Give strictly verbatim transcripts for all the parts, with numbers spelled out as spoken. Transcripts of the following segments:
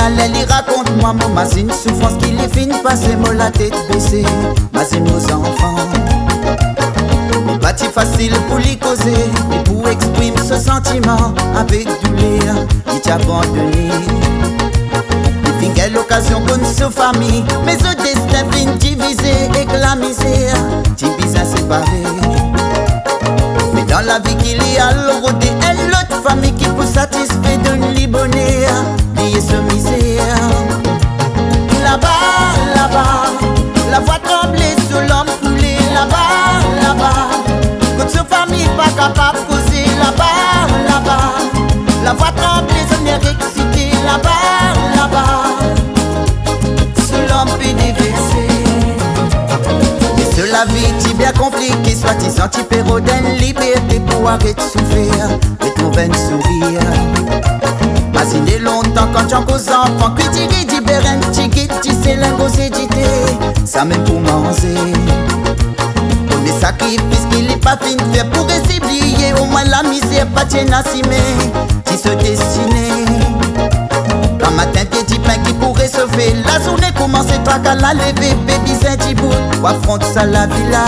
l'elle raconte-moi mon mazine souffrance qui les fin passer moi la tête baissée. Mazine nos enfants pas si facile pour les causer, mais pour exprimer ce sentiment avec douleur, il t'a abandonné. Il fin quelle occasion qu'on se famille, mais au destin fin divisé et que la misère, divise séparé. Mais dans la vie qu'il y a l'autre et l'autre famille qui peut satisfaire de l'ibonner, lier ce misère. Là-bas, là-bas, la voix tremblée sous l'homme coulé. Là-bas, là-bas, toute sa famille pas capable de causer. Là-bas, là-bas, la voix tremblée, son air excité. Là-bas, là-bas, sous l'homme peut déverser. Et sur la vie, tu bien compliqué, soit tu sens tu perds d'une liberté pour arrêter de souffrir et trouver un sourire. Imaginez longtemps quand tu as cause enfant, que tu dis du bérin, tu guides, tu sais l'ingos édité, ça même pour manger. Les sacrifices qu'il n'est pas fin de faire pour oublier, au moins la misère pas tienne à s'y mettre, tu se destiner. Quand matin t'es dit pain qui pourrait sauver, la journée commence et toi qu'à la lever, baby c'est du bout, ou affronte ça la villa.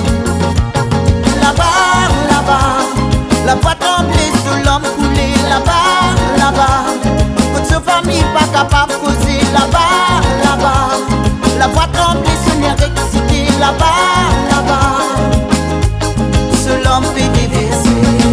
Là-bas, là-bas, la voix tremblée sous l'homme coulé. Là-bas, là-bas, toute sa famille pas capable de causer. Là-bas, là-bas, la voix tremblée son air excité. Là-bas, là-bas, ce l'homme peut déverser.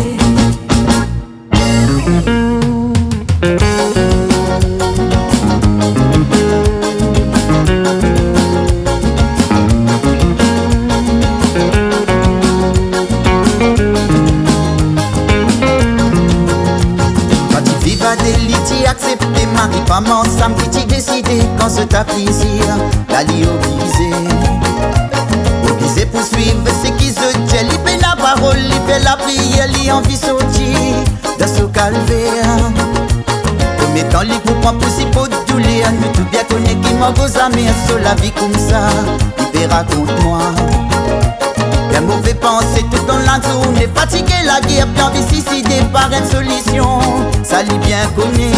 Accepter mari, femme ensemble qui t'y décidé quand c'est ta plaisir d'aller obligé. Obligé pour suivre ce qui se dit, il fait la parole, il fait la prière, il envie sortir de ce calvaire. Comme étant les comprend pour si beau de douleur, nous tout bien connaît qui m'a gosé mais sur la vie comme ça, il fait raconte-moi. Des mauvais pensées tout dans la journée, fatigué la guerre, puis envie suicider par une solution, ça l'y bien connu.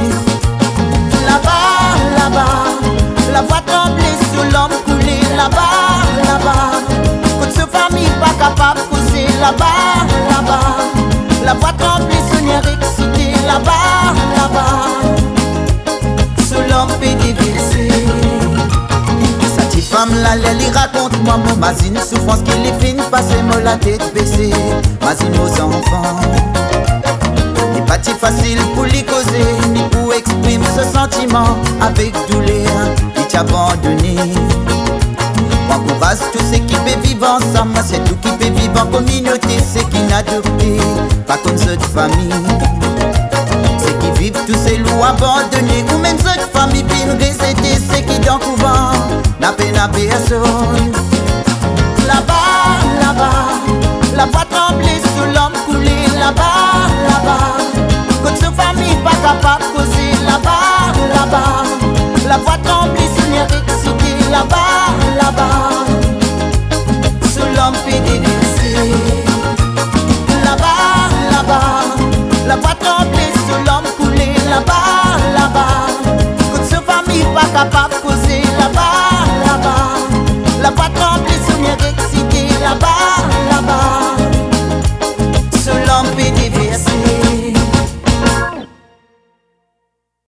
Là-bas, là-bas, la voix tremblée sous l'homme coulé. Là-bas, là-bas, toute sa famille pas capable de causer. Là-bas, là-bas, la voix tremblée son air excité. Là-bas, là-bas, sous l'homme peut déverser. Cette femme là, elle raconte-moi mon mazine souffrance qui les fin passer moi la tête baissée. Mazine aux enfants n'est pas si facile pour les causer, ni pour exprimer ce sentiment avec douleur, il t'a abandonné. M'encourage tous ceux qui peuvent vivre ensemble, c'est tout qui peut vivre en communauté, ceux qui n'adoptent pas comme cette famille. Ceux qui vivent tous ces loups abandonnés, ou même cette famille puis nous réciter, ceux qui dans le couvent n'a peine à personne. Là-bas, là-bas, la voix tremblée sous l'homme coulé. Là-bas, là-bas, toute sa famille pas capable de causer. Là-bas, là-bas, la voix tremblée sous l'air excité. Là-bas, là-bas, sous l'homme peut déverser. Là-bas, là-bas, la voix tremblée sous l'homme coulé. Là-bas, là-bas, toute sa famille pas capable de causer. Là-bas, là-bas,